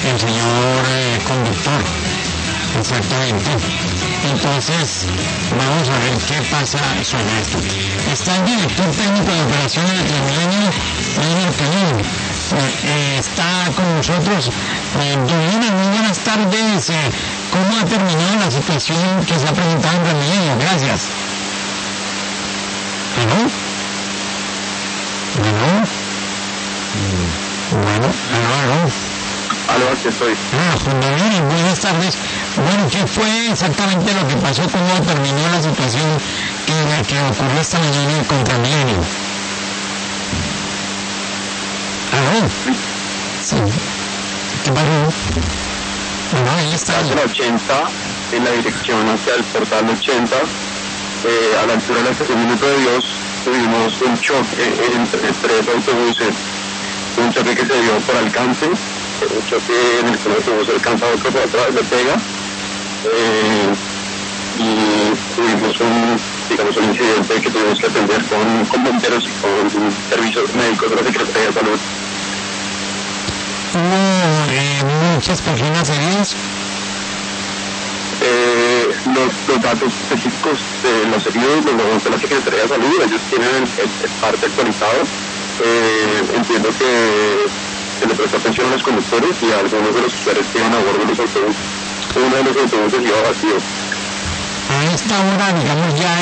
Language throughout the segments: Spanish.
el señor conductor. Exactamente. Entonces, vamos a ver qué pasa sobre esto. Está el director técnico de operaciones de Transmilenio, Lino Cañón. Está con nosotros. Don Lino, muy buenas tardes. ¿Cómo ha terminado la situación que se ha presentado en Transmilenio? Gracias. ¿Aló? ¿Aló? Bueno, aló. Aló, aquí estoy. Juan Manuel, buenas tardes. Bueno, ¿qué fue exactamente lo que pasó? ¿Cómo terminó la situación que ocurrió esta mañana con Transmilenio? ¿Aló? Sí. ¿Qué pasó? Bueno, ahí está. Hacia la 80, en la dirección hacia el portal 80, a la altura de la estación Minuto de Dios, tuvimos un choque entre tres autobuses. Un choque que se dio por alcance, un choque en el que un autobús alcanza a otro por atrás, le pega, y tuvimos un incidente que tuvimos que atender con bomberos y con servicios médicos de la Secretaría de Salud. ¿Hubo muchas personas heridas? Los datos específicos de los heridos los de la Secretaría de Salud, ellos tienen el parte actualizado. Entiendo que se le prestó atención a los conductores y a algunos de los usuarios que iban a bordo de los autobuses. Uno de los autobuses iba vacío. A esta hora, digamos, ya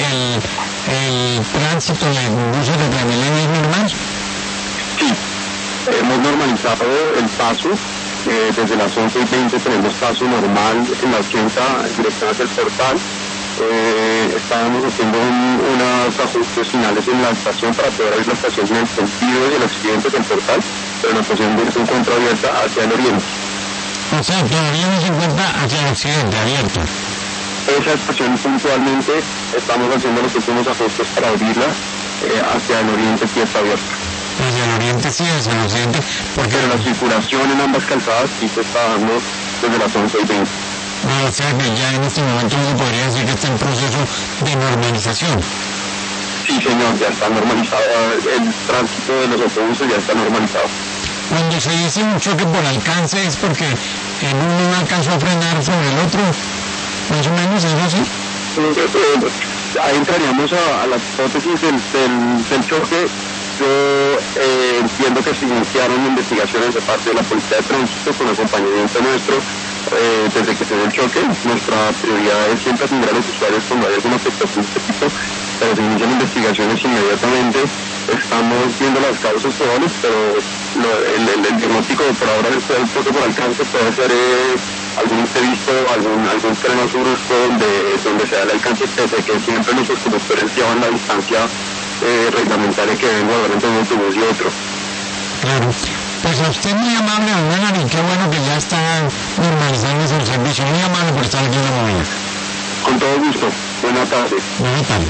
el tránsito de buses de Transmilenio es normal. Sí, hemos normalizado el paso. Desde las 11:20 tenemos paso normal en la 80 en dirección hacia el portal. Estábamos haciendo unos ajustes finales en la estación para poder abrir la estación en el sentido del occidente del portal, pero la estación se encuentra abierta hacia el oriente. O sea, todavía no se encuentra hacia el occidente, abierta. Esa estación puntualmente estamos haciendo los últimos ajustes para abrirla hacia el oriente, sí está abierta. Hacia el oriente sí, hacia el occidente, porque pero la circulación en ambas calzadas sí se está dando desde las 11:20. O sea que ya en este momento uno podría decir que está en proceso de normalización. Sí, señor, ya está normalizado. El tránsito de los autobuses ya está normalizado. Cuando se dice un choque por alcance es porque en uno no alcanzó a frenar sobre el otro, más o menos, ¿es así? Ahí entraríamos a la hipótesis del choque. Yo entiendo que se iniciaron investigaciones de parte de la Policía de Tránsito con acompañamiento nuestro. Desde que se dio el choque, nuestra prioridad es siempre atender a los usuarios cuando hay alguna afectación de este tipo, pero se inician investigaciones inmediatamente. Estamos viendo las causas probables, pero el diagnóstico por ahora del choque por alcance puede ser algún imprevisto, algún frenazo brusco donde se da el alcance, pese que siempre nuestros conductores llevan la distancia reglamentaria que deben guardar entre un autobús y otro. Claro. Pues a usted muy amable, don Leonard, y qué bueno que ya está normalizándose el servicio. Muy amable por estar aquí en la movida. Con todo gusto. Buenas tardes. Buenas tardes.